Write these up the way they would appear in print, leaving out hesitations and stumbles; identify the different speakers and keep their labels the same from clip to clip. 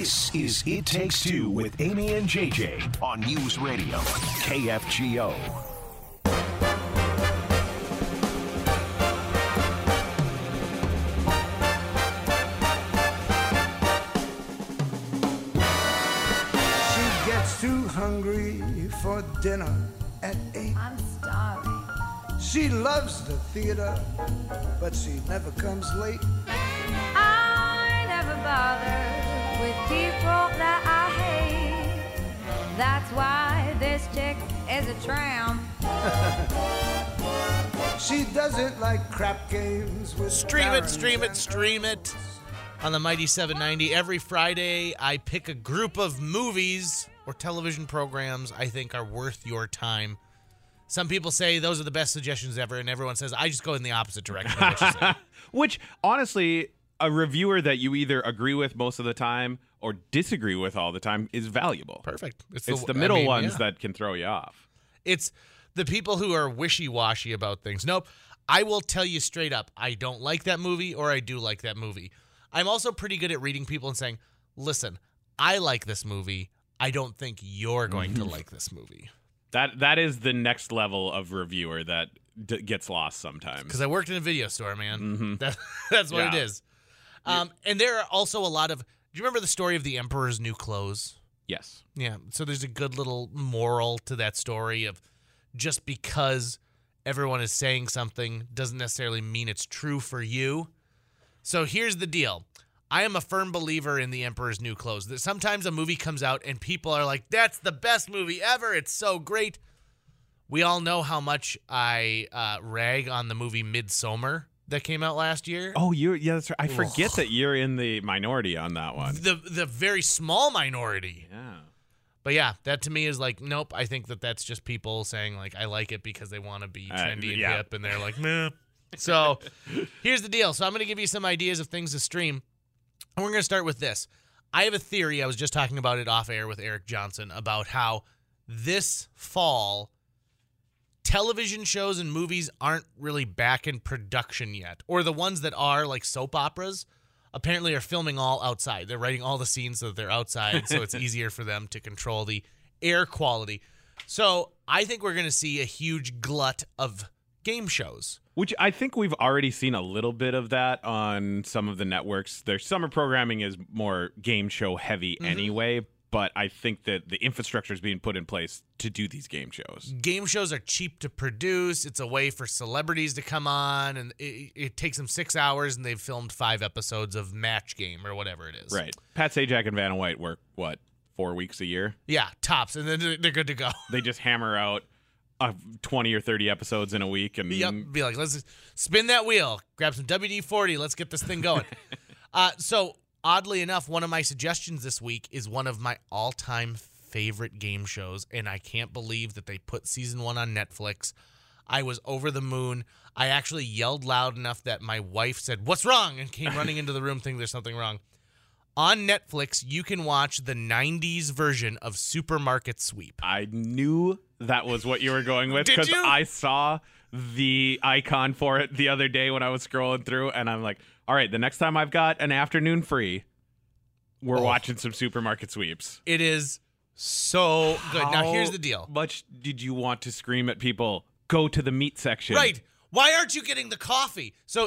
Speaker 1: This is It Takes Two with Amy and JJ on News Radio, KFGO.
Speaker 2: She gets too hungry for dinner at 8.
Speaker 3: I'm starving.
Speaker 2: She loves the theater, but she never comes late.
Speaker 3: I never bother with people that I hate. That's why this chick is a tramp.
Speaker 2: She doesn't like crap games with
Speaker 4: Stream
Speaker 2: barons
Speaker 4: it on the Mighty 790. Every Friday, I pick a group of movies or television programs I think are worth your time. Some people say those are the best suggestions ever, and everyone says, I just go in the opposite direction of what you say.
Speaker 5: Which, honestly, a reviewer that you either agree with most of the time or disagree with all the time is valuable.
Speaker 4: Perfect.
Speaker 5: It's the middle ones that can throw you off.
Speaker 4: It's the people who are wishy-washy about things. Nope. I will tell you straight up, I don't like that movie or I do like that movie. I'm also pretty good at reading people and saying, listen, I like this movie. I don't think you're going to like this movie.
Speaker 5: That is the next level of reviewer that gets lost sometimes.
Speaker 4: Because I worked in a video store, man.
Speaker 5: Mm-hmm.
Speaker 4: That's what it is. And there are also a lot of... Do you remember the story of the Emperor's New Clothes?
Speaker 5: Yes.
Speaker 4: Yeah. So there's a good little moral to that story of just because everyone is saying something doesn't necessarily mean it's true for you. So here's the deal. I am a firm believer in The Emperor's New Clothes. That sometimes a movie comes out and people are like, that's the best movie ever. It's so great. We all know how much I rag on the movie Midsommar that came out last year.
Speaker 5: Oh, yeah, that's right. I forget that you're in the minority on that one.
Speaker 4: The very small minority.
Speaker 5: Yeah.
Speaker 4: But yeah, that to me is like, nope, I think that's just people saying like, I like it because they want to be trendy and hip, and they're like, meh. So here's the deal. So I'm going to give you some ideas of things to stream. And we're going to start with this. I have a theory. I was just talking about it off air with Eric Johnson about how this fall, television shows and movies aren't really back in production yet. Or the ones that are, like soap operas, apparently are filming all outside. They're writing all the scenes so that they're outside, so it's easier for them to control the air quality. So I think we're going to see a huge glut of game shows.
Speaker 5: Which I think we've already seen a little bit of that on some of the networks. Their summer programming is more game show heavy anyway, but I think that the infrastructure is being put in place to do these game shows.
Speaker 4: Game shows are cheap to produce. It's a way for celebrities to come on, and it takes them 6 hours, and they've filmed 5 episodes of Match Game or whatever it is.
Speaker 5: Right. Pat Sajak and Vanna White work, 4 weeks a year?
Speaker 4: Yeah, tops, and then they're good to go.
Speaker 5: They just hammer out 20 or 30 episodes in a week. And
Speaker 4: be like, let's just spin that wheel, grab some WD-40, let's get this thing going. So, oddly enough, one of my suggestions this week is one of my all-time favorite game shows, and I can't believe that they put season 1 on Netflix. I was over the moon. I actually yelled loud enough that my wife said, "What's wrong?" and came running into the room thinking there's something wrong. On Netflix, you can watch the 90s version of Supermarket Sweep.
Speaker 5: I knew that was what you were going with because I saw the icon for it the other day when I was scrolling through, and I'm like, all right, the next time I've got an afternoon free, we're watching some Supermarket Sweeps.
Speaker 4: It is so good. Now, here's the deal.
Speaker 5: How much did you want to scream at people, go to the meat section?
Speaker 4: Right. Why aren't you getting the coffee? So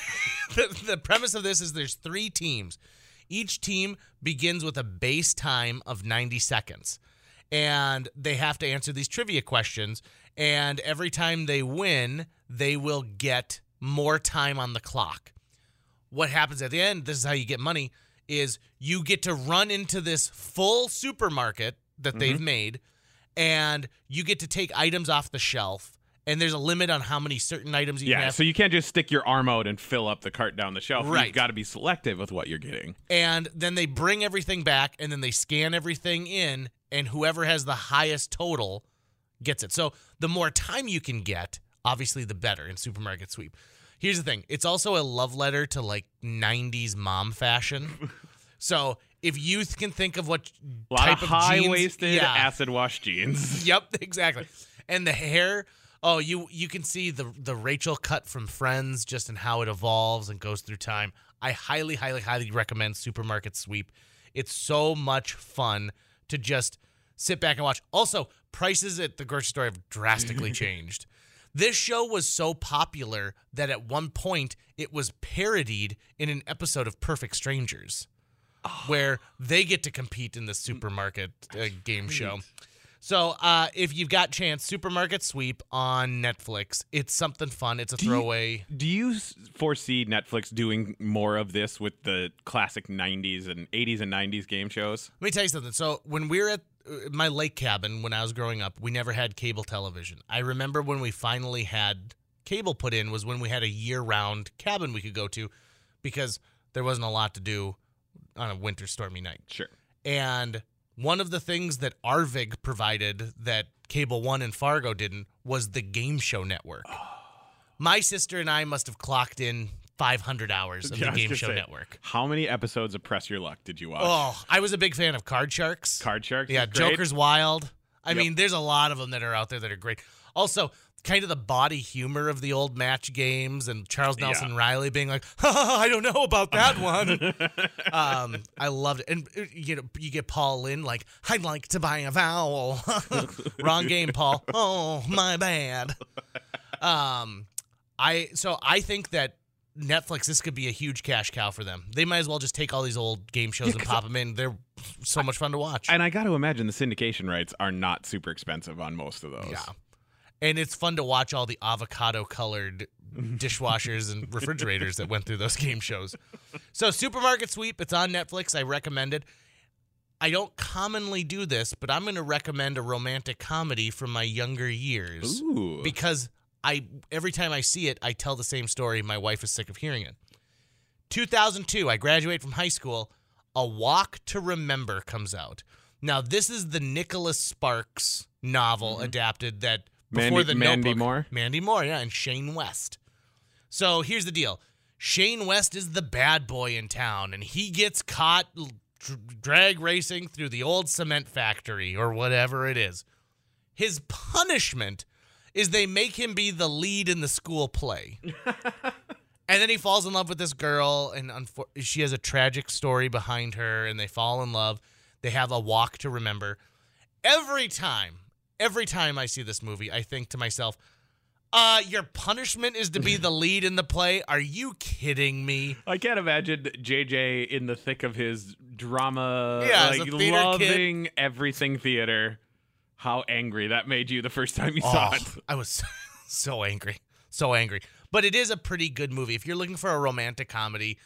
Speaker 4: the premise of this is there's 3 teams. Each team begins with a base time of 90 seconds, and they have to answer these trivia questions, and every time they win, they will get more time on the clock. What happens at the end, this is how you get money, is you get to run into this full supermarket that they've made, and you get to take items off the shelf. And there's a limit on how many certain items you can have.
Speaker 5: So you can't just stick your arm out and fill up the cart down the shelf.
Speaker 4: Right.
Speaker 5: You've got to be selective with what you're getting.
Speaker 4: And then they bring everything back, and then they scan everything in, and whoever has the highest total gets it. So the more time you can get, obviously the better in Supermarket Sweep. Here's the thing. It's also a love letter to, like, 90s mom fashion. So if youth can think of what
Speaker 5: a lot
Speaker 4: type
Speaker 5: of
Speaker 4: of jeans...
Speaker 5: high-waisted, acid-wash jeans.
Speaker 4: Yep, exactly. And the hair... Oh, you can see the Rachel cut from Friends just in how it evolves and goes through time. I highly, highly, highly recommend Supermarket Sweep. It's so much fun to just sit back and watch. Also, prices at the grocery store have drastically changed. This show was so popular that at one point it was parodied in an episode of Perfect Strangers, where they get to compete in the supermarket game show. So if you've got chance, Supermarket Sweep on Netflix. It's something fun. It's a throwaway.
Speaker 5: Do you foresee Netflix doing more of this with the classic 90s and 80s and 90s game shows?
Speaker 4: Let me tell you something. So when we were at my lake cabin when I was growing up, we never had cable television. I remember when we finally had cable put in was when we had a year-round cabin we could go to because there wasn't a lot to do on a winter stormy night.
Speaker 5: Sure.
Speaker 4: And one of the things that Arvig provided that Cable One and Fargo didn't was the game show network. My sister and I must have clocked in 500 hours of the game show network.
Speaker 5: How many episodes of Press Your Luck did you watch?
Speaker 4: Oh, I was a big fan of Card Sharks.
Speaker 5: Card Sharks?
Speaker 4: Yeah, Joker's Wild. I mean, there's a lot of them that are out there that are great. Also, kind of the body humor of the old match games and Charles Nelson Riley being like, I don't know about that one. I loved it. And you get Paul Lynde like, I'd like to buy a vowel. Wrong game, Paul. Oh, my bad. I think that Netflix, this could be a huge cash cow for them. They might as well just take all these old game shows and pop them in. They're so much fun to watch.
Speaker 5: And I got to imagine the syndication rights are not super expensive on most of those.
Speaker 4: Yeah. And it's fun to watch all the avocado-colored dishwashers and refrigerators that went through those game shows. So Supermarket Sweep, it's on Netflix. I recommend it. I don't commonly do this, but I'm going to recommend a romantic comedy from my younger years.
Speaker 5: Ooh.
Speaker 4: Because every time I see it, I tell the same story. My wife is sick of hearing it. 2002, I graduate from high school. A Walk to Remember comes out. Now, this is the Nicholas Sparks novel adapted that before the Notebook. Mandy Moore, yeah, and Shane West. So here's the deal. Shane West is the bad boy in town, and he gets caught drag racing through the old cement factory or whatever it is. His punishment is they make him be the lead in the school play. And then he falls in love with this girl, and she has a tragic story behind her, and they fall in love. They have a walk to remember. Every time I see this movie, I think to myself, your punishment is to be the lead in the play? Are you kidding me?
Speaker 5: I can't imagine JJ in the thick of his drama,
Speaker 4: as a theater
Speaker 5: loving
Speaker 4: kid.
Speaker 5: Everything theater. How angry that made you the first time you saw it.
Speaker 4: I was so angry. So angry. But it is a pretty good movie. If you're looking for a romantic comedy,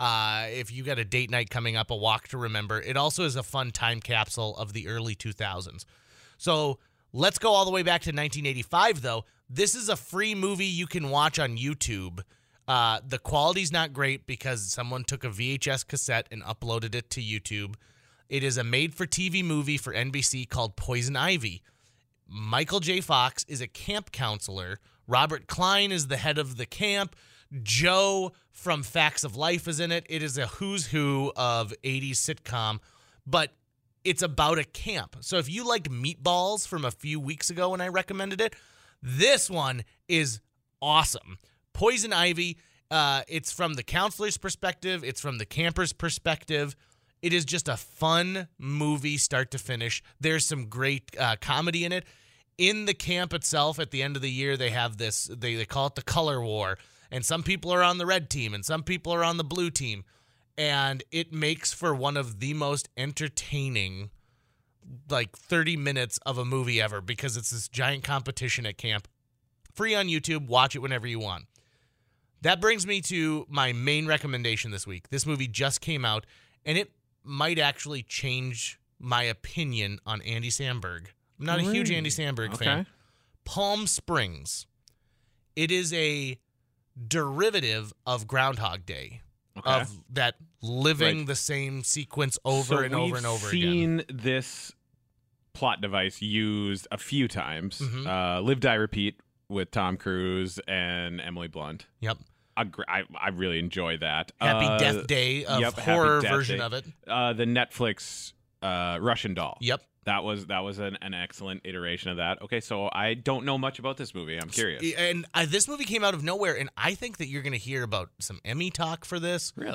Speaker 4: if you got a date night coming up, A Walk to Remember, it also is a fun time capsule of the early 2000s. So let's go all the way back to 1985, though. This is a free movie you can watch on YouTube. The quality's not great because someone took a VHS cassette and uploaded it to YouTube. It is a made-for-TV movie for NBC called Poison Ivy. Michael J. Fox is a camp counselor. Robert Klein is the head of the camp. Joe from Facts of Life is in it. It is a who's who of 80s sitcom, but it's about a camp. So if you liked Meatballs from a few weeks ago when I recommended it, this one is awesome. Poison Ivy, it's from the counselor's perspective. It's from the camper's perspective. It is just a fun movie start to finish. There's some great comedy in it. In the camp itself, at the end of the year, they have this, they call it the color war. And some people are on the red team and some people are on the blue team. And it makes for one of the most entertaining, 30 minutes of a movie ever because it's this giant competition at camp. Free on YouTube. Watch it whenever you want. That brings me to my main recommendation this week. This movie just came out, and it might actually change my opinion on Andy Samberg. I'm not a huge Andy Samberg fan. Palm Springs. It is a derivative of Groundhog Day. Of that living the same sequence over and over and over again.
Speaker 5: We've seen this plot device used a few times. Live, Die, Repeat with Tom Cruise and Emily Blunt.
Speaker 4: Yep.
Speaker 5: I really enjoy that.
Speaker 4: Happy Death Day, horror version of it.
Speaker 5: The Netflix Russian Doll.
Speaker 4: Yep.
Speaker 5: That was an excellent iteration of that. Okay, so I don't know much about this movie. I'm curious.
Speaker 4: And this movie came out of nowhere, and I think that you're going to hear about some Emmy talk for this.
Speaker 5: Really?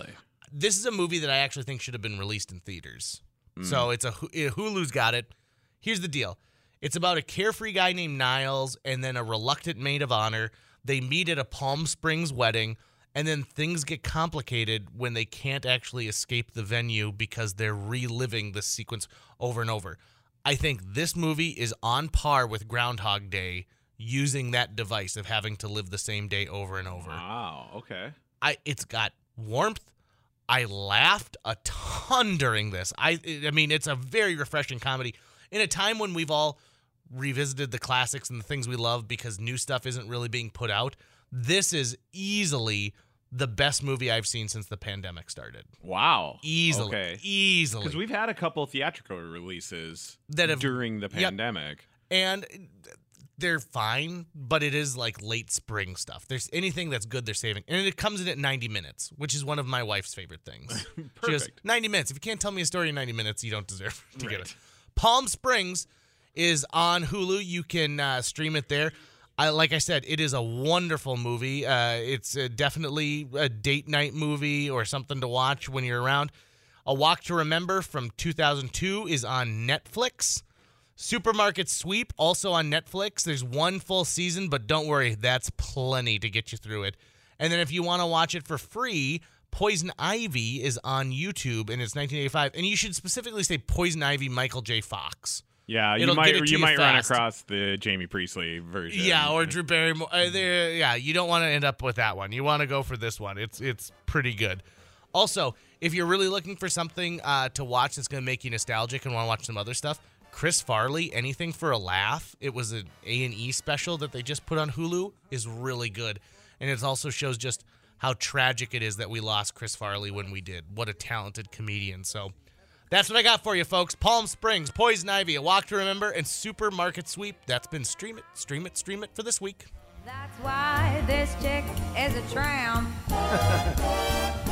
Speaker 4: This is a movie that I actually think should have been released in theaters. So Hulu's got it. Here's the deal. It's about a carefree guy named Niles and then a reluctant maid of honor. They meet at a Palm Springs wedding, and then things get complicated when they can't actually escape the venue because they're reliving this sequence over and over. I think this movie is on par with Groundhog Day, using that device of having to live the same day over and over.
Speaker 5: Wow, okay.
Speaker 4: It's got warmth. I laughed a ton during this. I mean, it's a very refreshing comedy in a time when we've all revisited the classics and the things we love because new stuff isn't really being put out. This is easily the best movie I've seen since the pandemic started.
Speaker 5: Wow.
Speaker 4: Easily.
Speaker 5: Okay.
Speaker 4: Easily.
Speaker 5: Because we've had a couple theatrical releases
Speaker 4: that
Speaker 5: during the pandemic.
Speaker 4: And they're fine, but it is like late spring stuff. There's anything that's good, they're saving. And it comes in at 90 minutes, which is one of my wife's favorite things. She goes, 90 minutes. If you can't tell me a story in 90 minutes, you don't deserve to get it. Palm Springs is on Hulu. You can stream it there. Like I said, it is a wonderful movie. It's definitely a date night movie or something to watch when you're around. A Walk to Remember from 2002 is on Netflix. Supermarket Sweep, also on Netflix. There's one full season, but don't worry, that's plenty to get you through it. And then if you want to watch it for free, Poison Ivy is on YouTube, and it's 1985. And you should specifically say Poison Ivy Michael J. Fox.
Speaker 5: Yeah, you might run across the Jamie Priestley version.
Speaker 4: Yeah, or Drew Barrymore. You don't want to end up with that one. You want to go for this one. It's pretty good. Also, if you're really looking for something to watch that's going to make you nostalgic and want to watch some other stuff, Chris Farley, Anything for a Laugh. It was an A&E special that they just put on Hulu. Is really good. And it also shows just how tragic it is that we lost Chris Farley when we did. What a talented comedian. So that's what I got for you, folks. Palm Springs, Poison Ivy, A Walk to Remember, and Supermarket Sweep. That's been Stream It for this week.
Speaker 3: That's why this chick is a tramp.